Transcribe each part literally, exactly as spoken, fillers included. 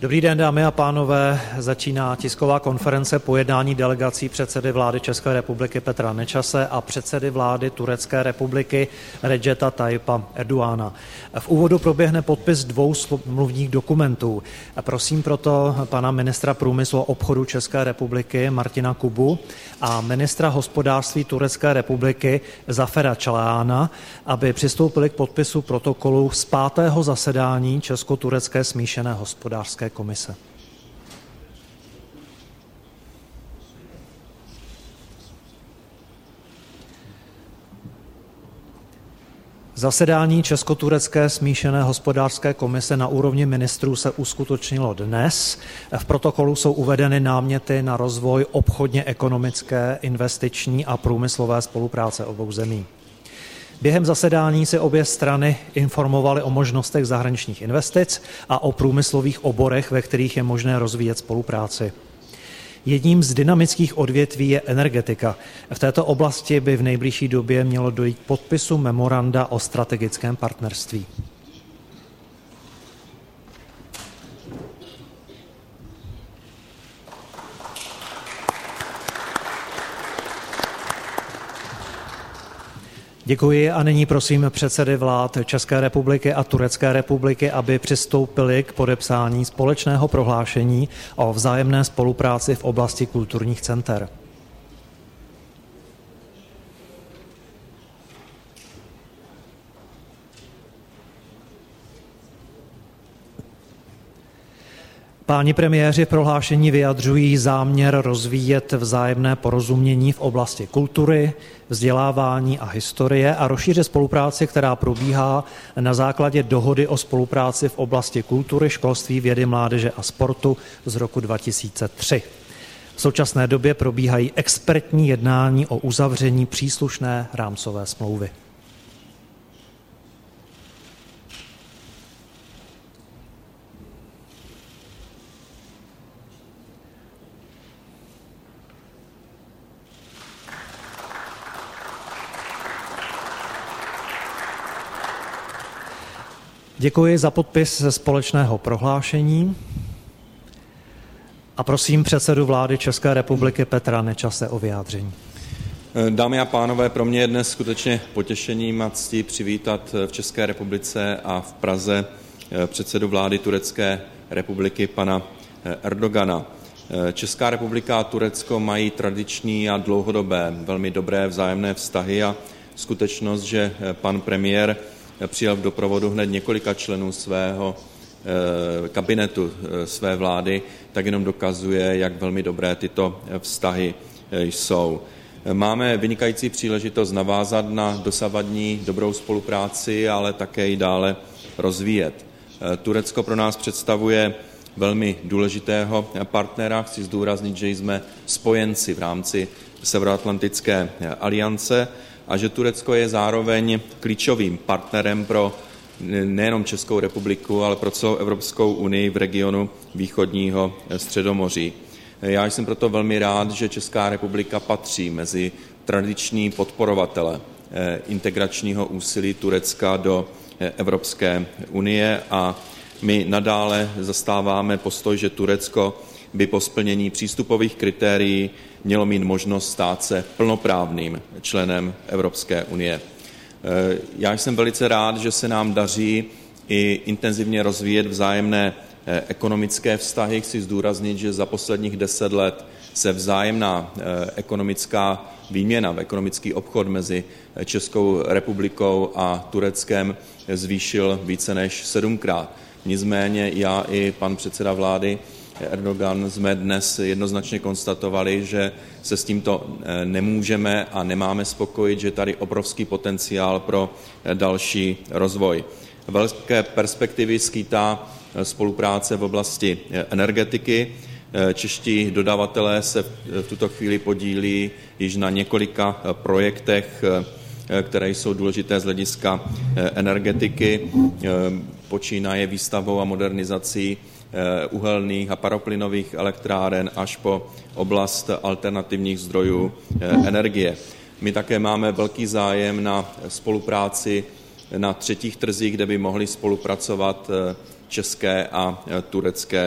Dobrý den, dámy a pánové. Začíná tisková konference po jednání delegací předsedy vlády České republiky Petra Nečase a předsedy vlády Turecké republiky Redžeta Tayyipa Erdogana. V úvodu proběhne podpis dvou smluvních dokumentů. Prosím proto pana ministra průmyslu a obchodu České republiky Martina Kubu a ministra hospodářství Turecké republiky Zafera Čalána, aby přistoupili k podpisu protokolu z pátého zasedání Česko-turecké smíšené hospodářské komise. Zasedání Česko-turecké smíšené hospodářské komise na úrovni ministrů se uskutečnilo dnes. V protokolu jsou uvedeny náměty na rozvoj obchodně ekonomické, investiční a průmyslové spolupráce obou zemí. Během zasedání se obě strany informovaly o možnostech zahraničních investic a o průmyslových oborech, ve kterých je možné rozvíjet spolupráci. Jedním z dynamických odvětví je energetika. V této oblasti by v nejbližší době mělo dojít k podpisu memoranda o strategickém partnerství. Děkuji a nyní prosím předsedy vlád České republiky a Turecké republiky, aby přistoupili k podepsání společného prohlášení o vzájemné spolupráci v oblasti kulturních center. Páni premiéři v prohlášení vyjadřují záměr rozvíjet vzájemné porozumění v oblasti kultury, vzdělávání a historie a rozšířit spolupráci, která probíhá na základě dohody o spolupráci v oblasti kultury, školství, vědy, mládeže a sportu z roku dva tisíce tři. V současné době probíhají expertní jednání o uzavření příslušné rámcové smlouvy. Děkuji za podpis společného prohlášení a prosím předsedu vlády České republiky Petra Nečase o vyjádření. Dámy a pánové, pro mě je dnes skutečně potěšením a ctí přivítat v České republice a v Praze předsedu vlády Turecké republiky pana Erdogana. Česká republika a Turecko mají tradiční a dlouhodobé velmi dobré vzájemné vztahy a skutečnost, že pan premiér přijal v doprovodu hned několika členů svého kabinetu, své vlády, tak jenom dokazuje, jak velmi dobré tyto vztahy jsou. Máme vynikající příležitost navázat na dosavadní dobrou spolupráci, ale také ji dále rozvíjet. Turecko pro nás představuje velmi důležitého partnera. Chci zdůraznit, že jsme spojenci v rámci Severoatlantické aliance a že Turecko je zároveň klíčovým partnerem pro nejenom Českou republiku, ale pro celou Evropskou unii v regionu východního Středomoří. Já jsem proto velmi rád, že Česká republika patří mezi tradiční podporovatele integračního úsilí Turecka do Evropské unie a my nadále zastáváme postoj, že Turecko by po splnění přístupových kritérií mělo mít možnost stát se plnoprávným členem Evropské unie. Já jsem velice rád, že se nám daří i intenzivně rozvíjet vzájemné ekonomické vztahy. Chci zdůraznit, že za posledních deset let se vzájemná ekonomická výměna, ekonomický obchod mezi Českou republikou a Tureckem zvýšil více než sedmkrát. Nicméně já i pan předseda vlády Erdogan jsme dnes jednoznačně konstatovali, že se s tímto nemůžeme a nemáme spokojit, že tady obrovský potenciál pro další rozvoj. Velké perspektivy skýtá spolupráce v oblasti energetiky. Čeští dodavatelé se v tuto chvíli podílí již na několika projektech, které jsou důležité z hlediska energetiky. Počínaje výstavbou a modernizací uhelných a paroplynových elektráren až po oblast alternativních zdrojů energie. My také máme velký zájem na spolupráci na třetích trzích, kde by mohly spolupracovat české a turecké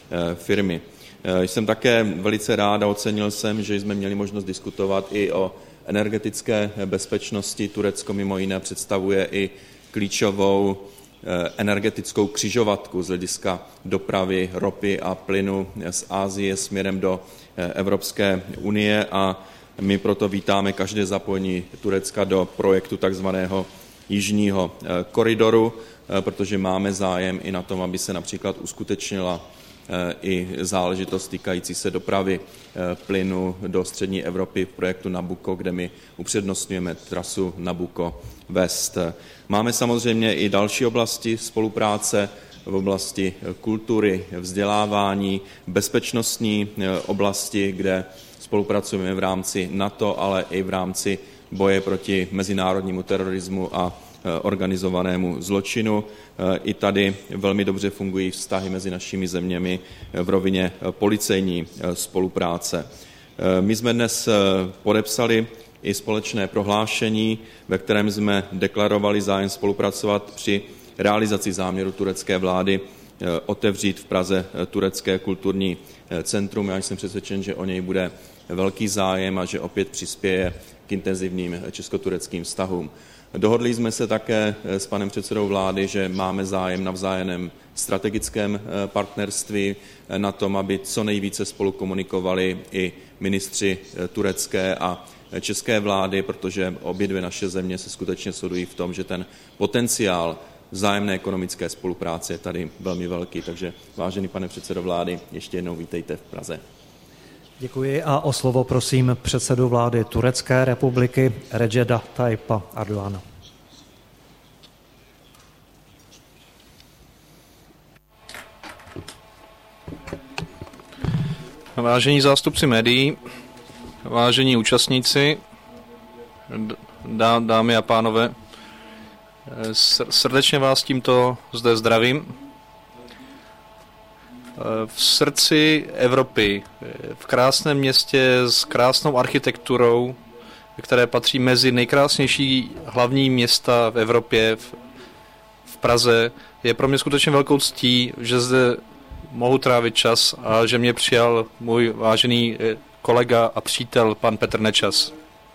firmy. Jsem také velice rád a ocenil jsem, že jsme měli možnost diskutovat i o energetické bezpečnosti. Turecko mimo jiné představuje i klíčovou energetickou křižovatku z hlediska dopravy ropy a plynu z Asie směrem do Evropské unie a my proto vítáme každé zapojení Turecka do projektu takzvaného jižního koridoru, protože máme zájem i na tom, aby se například uskutečnila i záležitost týkající se dopravy plynu do střední Evropy v projektu Nabucco, kde my upřednostňujeme trasu Nabucco West. Máme samozřejmě i další oblasti spolupráce v oblasti kultury, vzdělávání, bezpečnostní oblasti, kde spolupracujeme v rámci NATO, ale i v rámci boje proti mezinárodnímu terorismu a organizovanému zločinu. I tady velmi dobře fungují vztahy mezi našimi zeměmi v rovině policejní spolupráce. My jsme dnes podepsali i společné prohlášení, ve kterém jsme deklarovali zájem spolupracovat při realizaci záměru turecké vlády otevřít v Praze turecké kulturní centrum. Já jsem přesvědčen, že o něj bude velký zájem a že opět přispěje k intenzivním česko-tureckým vztahům. Dohodli jsme se také s panem předsedou vlády, že máme zájem na vzájemném strategickém partnerství, na tom, aby co nejvíce spolu komunikovali i ministři turecké a české vlády, protože obě dvě naše země se skutečně shodují v tom, že ten potenciál vzájemné ekonomické spolupráce je tady velmi velký. Takže vážený pane předsedo vlády, ještě jednou vítejte v Praze. Děkuji a o slovo prosím předsedu vlády Turecké republiky Recep Tayyipa Erdogana. Vážení zástupci médií, vážení účastníci, dá, dámy a pánové, srdečně vás tímto zde zdravím. V srdci Evropy, v krásném městě s krásnou architekturou, které patří mezi nejkrásnější hlavní města v Evropě, v, v Praze, je pro mě skutečně velkou ctí, že zde mohu trávit čas a že mě přijal můj vážený kolega a přítel pan Petr Nečas.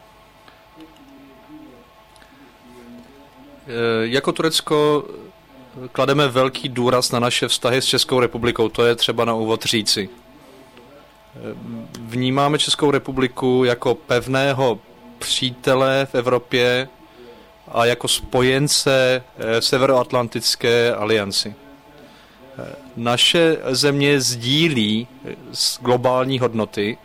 Jako Turecko klademe velký důraz na naše vztahy s Českou republikou, to je třeba na úvod říci. Vnímáme Českou republiku jako pevného přítele v Evropě a jako spojence Severoatlantické alianci. Naše země sdílí globální hodnoty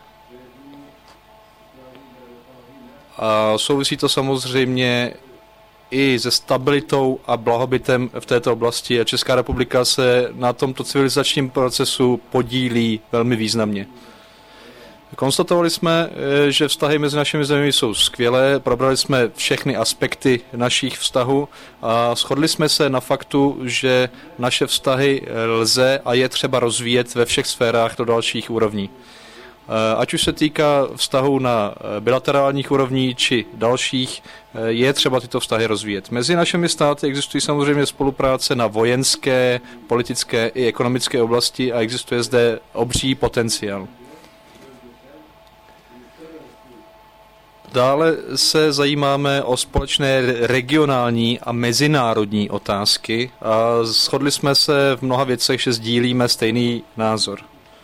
a souvisí to samozřejmě i se stabilitou a blahobytem v této oblasti a Česká republika se na tomto civilizačním procesu podílí velmi významně. Konstatovali jsme, že vztahy mezi našimi zeměmi jsou skvělé, probrali jsme všechny aspekty našich vztahů a shodli jsme se na faktu, že naše vztahy lze a je třeba rozvíjet ve všech sférách do dalších úrovní. Ať už se týká vztahů na bilaterálních úrovní či dalších, je třeba tyto vztahy rozvíjet. Mezi našimi státy existují samozřejmě spolupráce na vojenské, politické i ekonomické oblasti a existuje zde obří potenciál. Dále se zajímáme o společné regionální a mezinárodní otázky a shodli jsme se v mnoha věcech, že sdílíme stejný názor.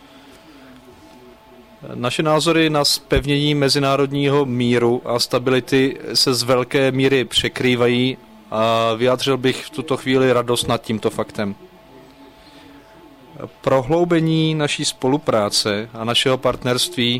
Naše názory na zpevnění mezinárodního míru a stability se z velké míry překrývají a vyjádřil bych v tuto chvíli radost nad tímto faktem. Prohloubení naší spolupráce a našeho partnerství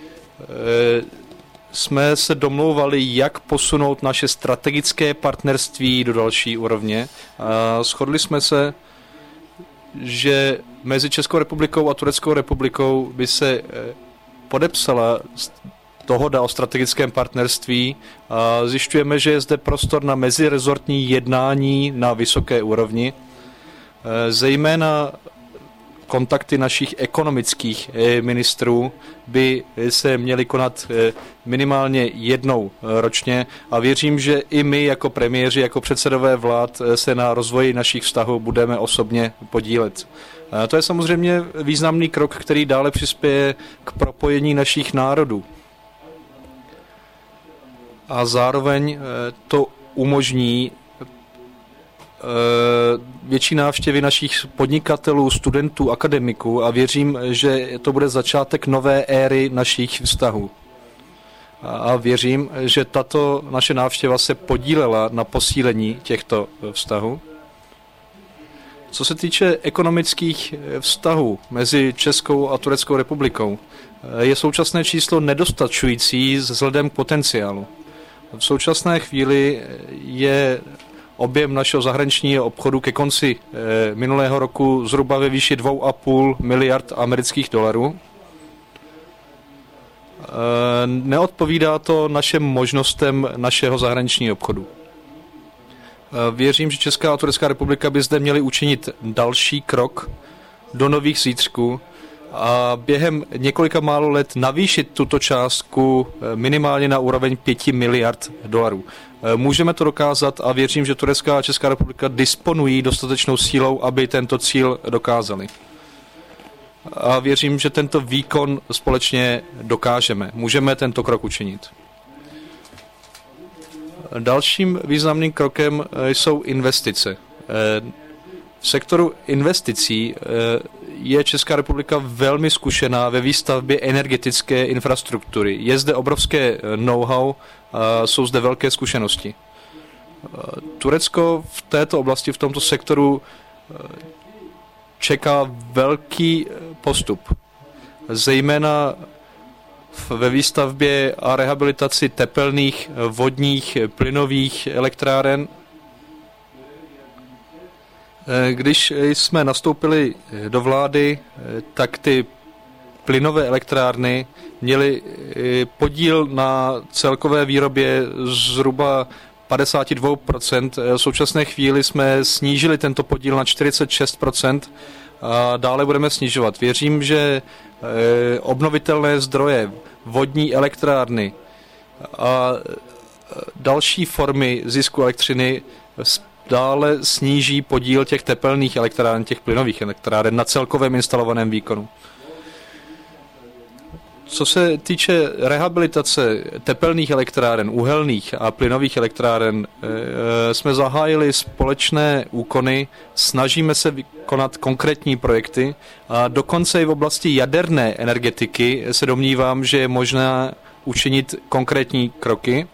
jsme se domlouvali, jak posunout naše strategické partnerství do další úrovně. A shodli jsme se, že mezi Českou republikou a Tureckou republikou by se podepsala dohoda o strategickém partnerství a zjišťujeme, že je zde prostor na mezirezortní jednání na vysoké úrovni. Zejména kontakty našich ekonomických ministrů by se měly konat minimálně jednou ročně a věřím, že i my jako premiéři, jako předsedové vlád se na rozvoji našich vztahů budeme osobně podílet. To je samozřejmě významný krok, který dále přispěje k propojení našich národů. A zároveň to umožní větší návštěvy našich podnikatelů, studentů, akademiků a věřím, že to bude začátek nové éry našich vztahů. A věřím, že tato naše návštěva se podílela na posílení těchto vztahů. Co se týče ekonomických vztahů mezi Českou a Tureckou republikou, je současné číslo nedostačující vzhledem k potenciálu. V současné chvíli je objem našeho zahraničního obchodu ke konci minulého roku zhruba ve výši dvě a půl miliard amerických dolarů. Neodpovídá to našim možnostem našeho zahraničního obchodu. Věřím, že Česká a Turecká republika by zde měly učinit další krok do nových zítřků a během několika málo let navýšit tuto částku minimálně na úroveň pěti miliard dolarů. Můžeme to dokázat a věřím, že Turecká a Česká republika disponují dostatečnou sílou, aby tento cíl dokázali. A věřím, že tento výkon společně dokážeme. Můžeme tento krok učinit. Dalším významným krokem jsou investice. V sektoru investicí je Česká republika velmi zkušená ve výstavbě energetické infrastruktury. Je zde obrovské know-how, jsou zde velké zkušenosti. Turecko v této oblasti, v tomto sektoru čeká velký postup, zejména ve výstavbě a rehabilitaci tepelných, vodních, plynových elektráren. Když jsme nastoupili do vlády, tak ty plynové elektrárny měly podíl na celkové výrobě zhruba padesát dva procent. V současné chvíli jsme snížili tento podíl na čtyřicet šest procent a dále budeme snižovat. Věřím, že obnovitelné zdroje, vodní elektrárny a další formy zisku elektřiny dále sníží podíl těch tepelných elektráren, těch plynových elektráren na celkovém instalovaném výkonu. Co se týče rehabilitace tepelných elektráren, uhelných a plynových elektráren, jsme zahájili společné úkony, snažíme se vykonat konkrétní projekty a dokonce i v oblasti jaderné energetiky se domnívám, že je možné učinit konkrétní kroky.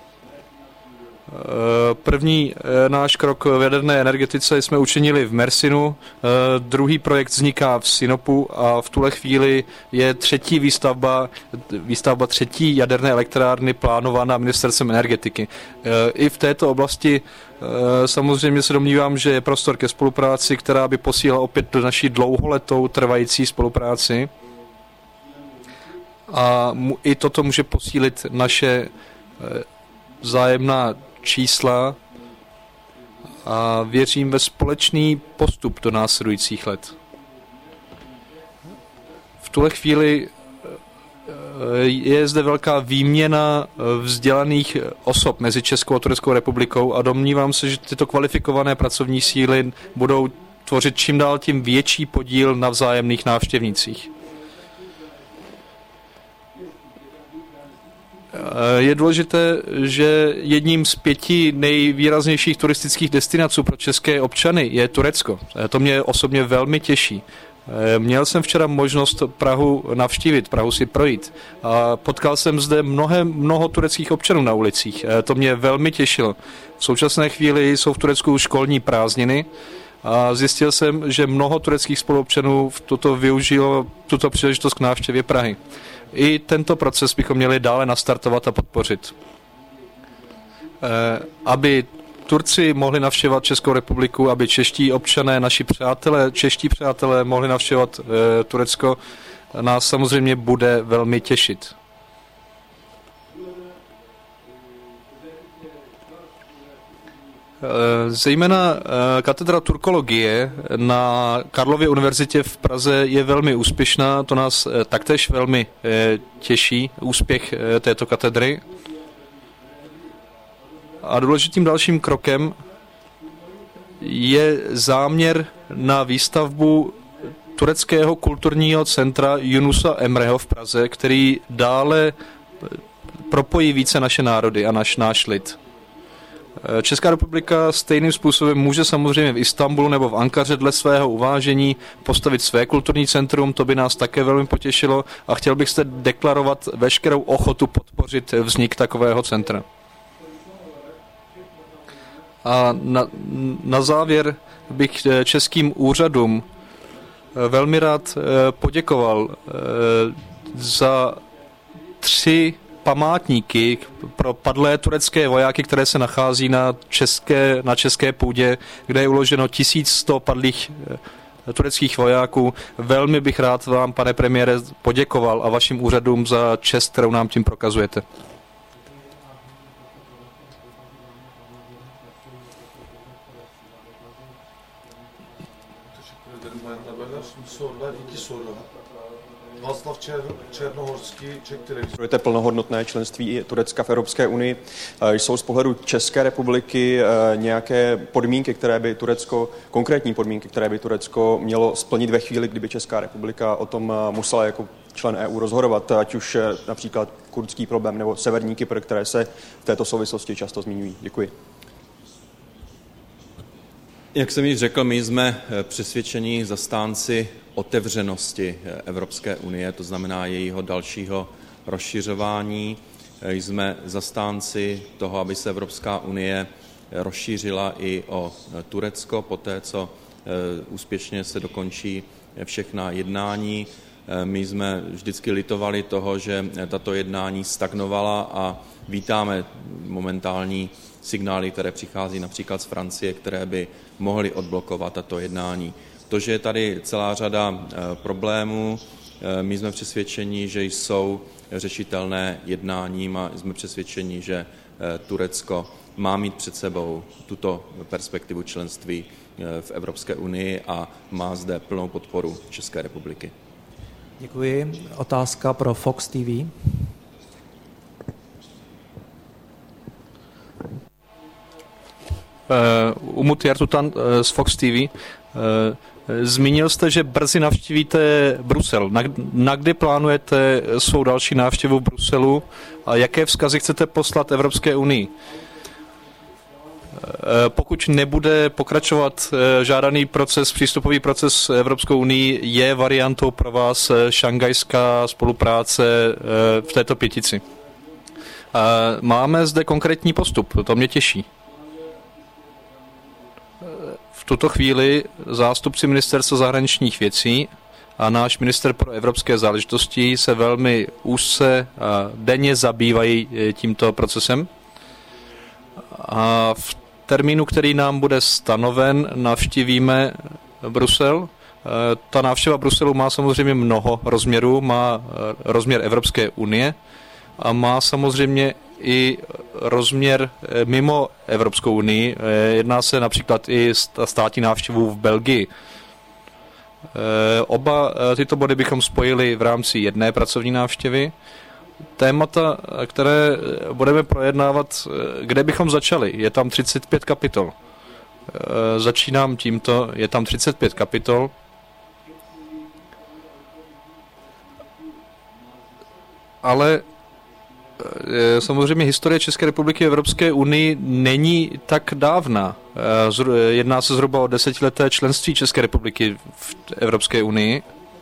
První náš krok v jaderné energetice jsme učinili v Mersinu, druhý projekt vzniká v Sinopu a v tuhle chvíli je třetí výstavba, výstavba třetí jaderné elektrárny plánovaná ministerstvem energetiky. I v této oblasti samozřejmě se domnívám, že je prostor ke spolupráci, která by posílila opět do naší dlouholetou trvající spolupráci. A i toto může posílit naše vzájemná čísla a věřím ve společný postup do následujících let. V tuhle chvíli je zde velká výměna vzdělaných osob mezi Českou a Tureckou republikou a domnívám se, že tyto kvalifikované pracovní síly budou tvořit čím dál tím větší podíl na vzájemných návštěvnících. Je důležité, že jedním z pěti nejvýraznějších turistických destinací pro české občany je Turecko. To mě osobně velmi těší. Měl jsem včera možnost Prahu navštívit, Prahu si projít. A potkal jsem zde mnohé, mnoho tureckých občanů na ulicích. To mě velmi těšilo. V současné chvíli jsou v Turecku školní prázdniny a zjistil jsem, že mnoho tureckých spoluobčanů toto využilo tuto příležitost k návštěvě Prahy. I tento proces bychom měli dále nastartovat a podpořit. Aby Turci mohli navštěvovat Českou republiku, aby čeští občané, naši přátelé, čeští přátelé mohli navštěvovat Turecko, nás samozřejmě bude velmi těšit. Zejména katedra turkologie na Karlově univerzitě v Praze je velmi úspěšná, to nás taktéž velmi těší, úspěch této katedry. A důležitým dalším krokem je záměr na výstavbu tureckého kulturního centra Yunusa Emreho v Praze, který dále propojí více naše národy a naš náš lid. Česká republika stejným způsobem může samozřejmě v Istanbulu nebo v Ankaře dle svého uvážení postavit své kulturní centrum, to by nás také velmi potěšilo a chtěl bych zde deklarovat veškerou ochotu podpořit vznik takového centra. A na, na závěr bych českým úřadům velmi rád poděkoval za tři památníky pro padlé turecké vojáky, které se nachází na české, na české půdě, kde je uloženo tisíc sto padlých tureckých vojáků. Velmi bych rád vám, pane premiére, poděkoval a vašim úřadům za čest, kterou nám tím prokazujete. Václav Černohorský, Czech Televize. Plnohodnotné členství Turecka v Evropské unii. Jsou z pohledu České republiky nějaké podmínky, které by Turecko, konkrétní podmínky, které by Turecko mělo splnit ve chvíli, kdyby Česká republika o tom musela jako člen E U rozhodovat, ať už například kurdský problém nebo Severní Kypr, které se v této souvislosti často zmiňují. Děkuji. Jak jsem již řekl, my jsme přesvědčení zastánci otevřenosti Evropské unie, to znamená jejího dalšího rozšiřování. Jsme zastánci toho, aby se Evropská unie rozšířila i o Turecko, poté co úspěšně se dokončí všechna jednání. My jsme vždycky litovali toho, že tato jednání stagnovala a vítáme momentální signály, které přichází například z Francie, které by mohly odblokovat tato jednání. To, že je tady celá řada problémů, my jsme přesvědčeni, že jsou řešitelné jednáním a jsme přesvědčeni, že Turecko má mít před sebou tuto perspektivu členství v Evropské unii a má zde plnou podporu České republiky. Děkuji. Otázka pro Fox T V. Uh, Umut Jartutan uh, z Fox T V. Uh, zmínil jste, že brzy navštívíte Brusel. Na, na kdy plánujete svou další návštěvu v Bruselu a jaké vzkazy chcete poslat Evropské unii? Uh, pokud nebude pokračovat uh, žádaný proces, přístupový proces Evropskou unii, je variantou pro vás uh, šangajská spolupráce uh, v této pětici. Uh, máme zde konkrétní postup, to mě těší. V tuto chvíli zástupci ministerstva zahraničních věcí a náš minister pro evropské záležitosti se velmi úzce a denně zabývají tímto procesem. A v termínu, který nám bude stanoven, navštívíme Brusel. Ta návštěva Bruselu má samozřejmě mnoho rozměrů, má rozměr Evropské unie a má samozřejmě i rozměr mimo Evropskou unii. Jedná se například i státní návštěvu v Belgii. Oba tyto body bychom spojili v rámci jedné pracovní návštěvy. Témata, které budeme projednávat, kde bychom začali? Je tam třicet pět kapitol. Začínám tímto, je tam třicet pět kapitol. Ale samozřejmě historie České republiky v Evropské unii není tak dávna. Jedná se zhruba o desetileté členství České republiky v Evropské unii.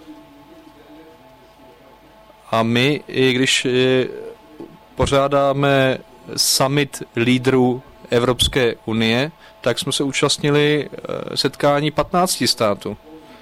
A my, i když pořádáme summit lídrů Evropské unie, tak jsme se účastnili setkání patnácti států.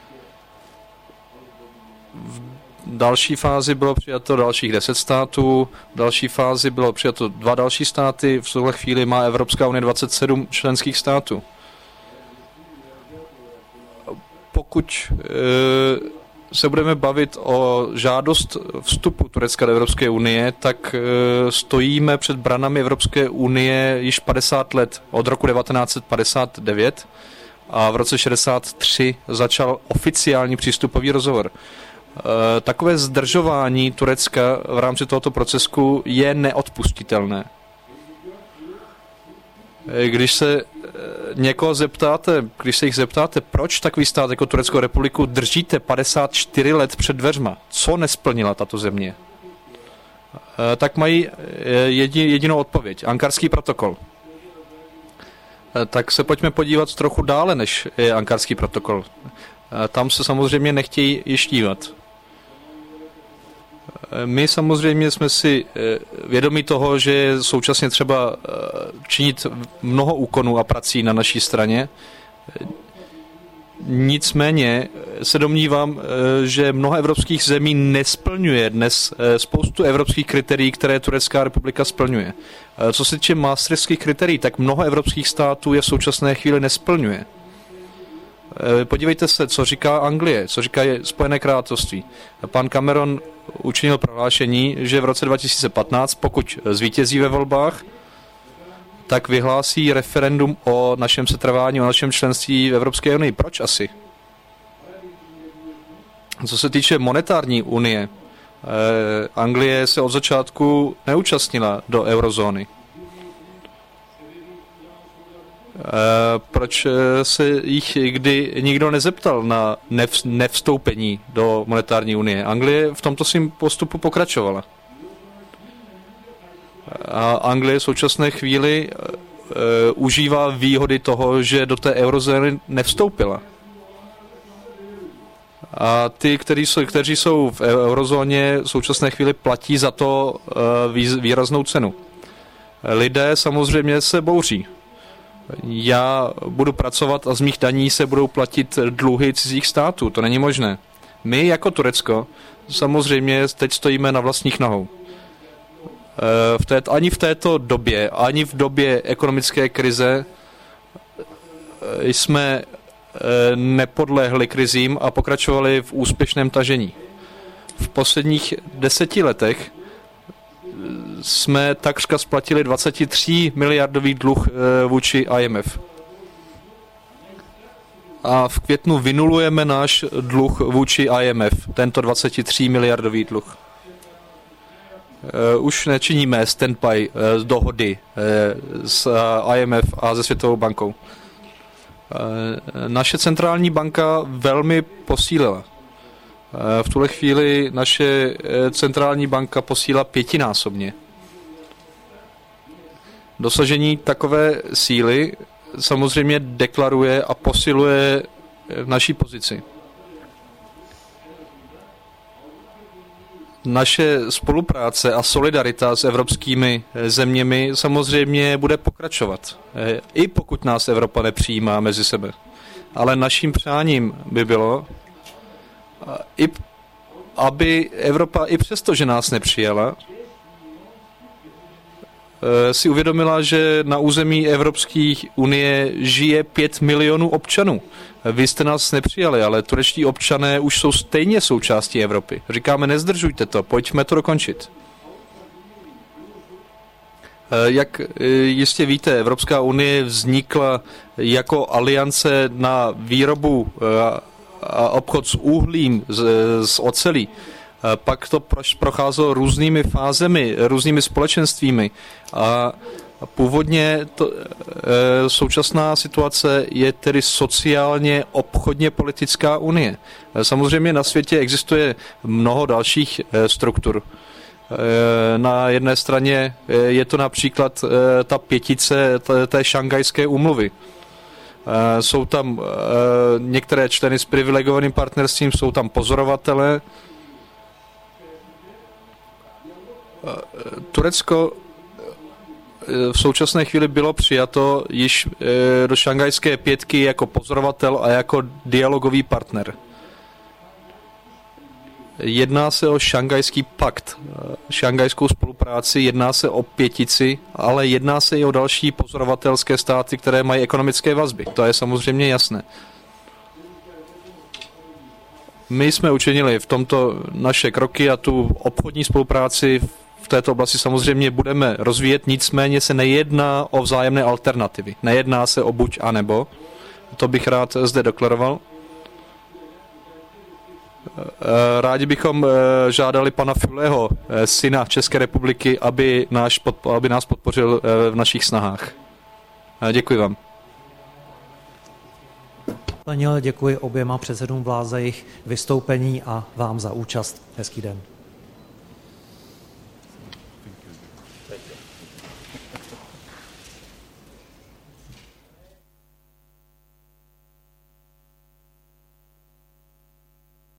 V další fázi bylo přijato dalších deset států, v další fázi bylo přijato dva další státy, v tuhle chvíli má Evropská unie dvacet sedm členských států. Pokud e, se budeme bavit o žádost vstupu Turecka do Evropské unie, tak stojíme před branami Evropské unie již padesát let, od roku devatenáct set padesát devět, a v roce šedesát tři začal oficiální přístupový rozhovor. Takové zdržování Turecka v rámci tohoto procesu je neodpustitelné. Když se někoho zeptáte, když se jich zeptáte, proč takový stát jako Tureckou republiku držíte padesát čtyři let před dveřma, co nesplnila tato země, tak mají jedinou odpověď. Ankarský protokol. Tak se pojďme podívat trochu dále, než je Ankarský protokol. Tam se samozřejmě nechtějí již dívat. My samozřejmě jsme si vědomi toho, že je současně třeba činit mnoho úkonů a prací na naší straně. Nicméně se domnívám, že mnoho evropských zemí nesplňuje dnes spoustu evropských kritérií, které Turecká republika splňuje. Co se týče maastrichtských kritérií, tak mnoho evropských států je v současné chvíli nesplňuje. Podívejte se, co říká Anglie, co říká Spojené království. Pan Cameron učinil prohlášení, že v roce dva tisíce patnáct, pokud zvítězí ve volbách, tak vyhlásí referendum o našem setrvání, o našem členství v Evropské unii. Proč asi? Co se týče monetární unie, eh, Anglie se od začátku neúčastnila do eurozóny. Proč se jich kdy nikdo nezeptal na nevstoupení do monetární unie? Anglie v tomto svým postupu pokračovala. A Anglie v současné chvíli uh, užívá výhody toho, že do té eurozóny nevstoupila. A ty, kteří jsou, kteří jsou v eurozóně, v současné chvíli platí za to uh, výraznou cenu. Lidé samozřejmě se bouří. Já budu pracovat a z mých daní se budou platit dluhy cizích států. To není možné. My jako Turecko samozřejmě teď stojíme na vlastních nohou. V té, ani v této době, ani v době ekonomické krize jsme nepodlehli krizím a pokračovali v úspěšném tažení. V posledních deseti letech jsme takřka splatili dvacet tři miliardový dluh vůči I M F. A v květnu vynulujeme náš dluh vůči I M F, tento dvacet tři miliardový dluh. Už nečiníme standby dohody s I M F a se Světovou bankou. Naše centrální banka velmi posílila. V tuhle chvíli naše centrální banka posílá pětinásobně. Dosažení takové síly samozřejmě deklaruje a posiluje naší pozici. Naše spolupráce a solidarita s evropskými zeměmi samozřejmě bude pokračovat, i pokud nás Evropa nepřijímá mezi sebe. Ale naším přáním by bylo, i, aby Evropa i přesto, že nás nepřijala, si uvědomila, že na území Evropské unie žije pět milionů občanů. Vy jste nás nepřijali, ale turečtí občané už jsou stejně součástí Evropy. Říkáme, nezdržujte to, pojďme to dokončit. Jak jistě víte, Evropská unie vznikla jako aliance na výrobu a obchod s uhlím, s ocelí. Pak to procházelo různými fázemi, různými společenstvími a původně to, e, současná situace je tedy sociálně obchodně politická unie. Samozřejmě na světě existuje mnoho dalších e, struktur. E, na jedné straně je to například e, ta pětice té, té šangajské úmluvy. E, jsou tam e, některé členy s privilegovaným partnerstvím, jsou tam pozorovatelé. Turecko v současné chvíli bylo přijato již do šangajské pětky jako pozorovatel a jako dialogový partner. Jedná se o šangajský pakt, šangajskou spolupráci, jedná se o pětici, ale jedná se i o další pozorovatelské státy, které mají ekonomické vazby. To je samozřejmě jasné. My jsme učinili v tomto naše kroky a tu obchodní spolupráci v této oblasti samozřejmě budeme rozvíjet, nicméně se nejedná o vzájemné alternativy. Nejedná se o buď a nebo. To bych rád zde deklaroval. Rádi bychom žádali pana Füleho, syna České republiky, aby, náš, aby nás podpořil v našich snahách. Děkuji vám. Daniel, děkuji oběma předsedům vlád za jejich vystoupení a vám za účast. Hezký den.